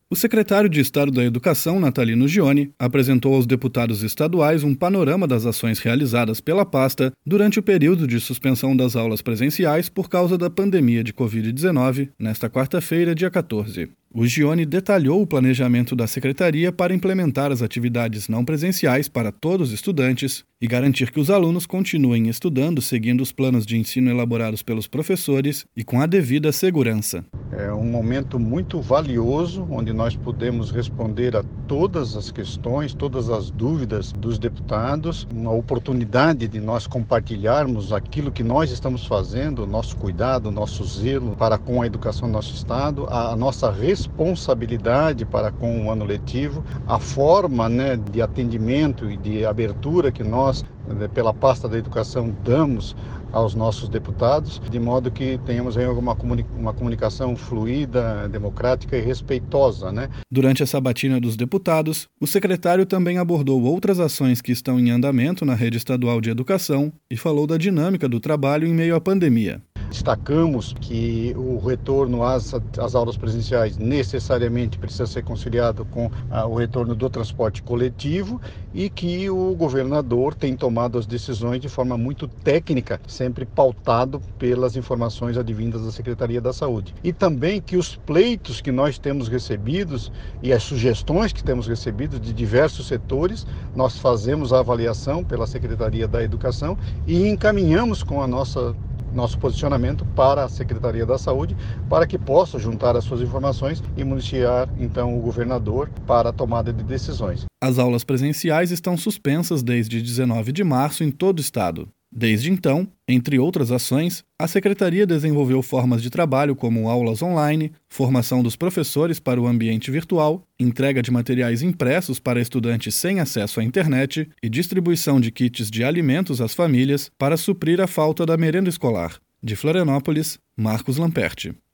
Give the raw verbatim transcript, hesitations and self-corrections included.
O secretário de Estado da Educação, Natalino Gioni, apresentou aos deputados estaduais um panorama das ações realizadas pela pasta durante o período de suspensão das aulas presenciais por causa da pandemia de covid dezenove, nesta quarta-feira, dia quatorze. O Gioni detalhou o planejamento da secretaria para implementar as atividades não presenciais para todos os estudantes e garantir que os alunos continuem estudando seguindo os planos de ensino elaborados pelos professores e com a devida segurança. É um momento muito valioso, onde nós podemos responder a todas as questões, todas as dúvidas dos deputados, uma oportunidade de nós compartilharmos aquilo que nós estamos fazendo, o nosso cuidado, o nosso zelo para com a educação do nosso Estado, a nossa responsabilidade para com o ano letivo, a forma, né, de atendimento e de abertura que nós, pela pasta da educação, damos aos nossos deputados, de modo que tenhamos aí uma, comuni- uma comunicação fluida, democrática e respeitosa, né? Durante a sabatina dos deputados, o secretário também abordou outras ações que estão em andamento na rede estadual de educação e falou da dinâmica do trabalho em meio à pandemia. Destacamos que o retorno às, às aulas presenciais necessariamente precisa ser conciliado com ah, o retorno do transporte coletivo e que o governador tem tomado as decisões de forma muito técnica, sempre pautado pelas informações advindas da Secretaria da Saúde. E também que os pleitos que nós temos recebidos e as sugestões que temos recebido de diversos setores, nós fazemos a avaliação pela Secretaria da Educação e encaminhamos com a nossa nosso posicionamento para a Secretaria da Saúde, para que possa juntar as suas informações e municiar, então, o governador para a tomada de decisões. As aulas presenciais estão suspensas desde dezenove de março em todo o estado. Desde então, entre outras ações, a Secretaria desenvolveu formas de trabalho como aulas online, formação dos professores para o ambiente virtual, entrega de materiais impressos para estudantes sem acesso à internet e distribuição de kits de alimentos às famílias para suprir a falta da merenda escolar. De Florianópolis, Marcos Lamperti.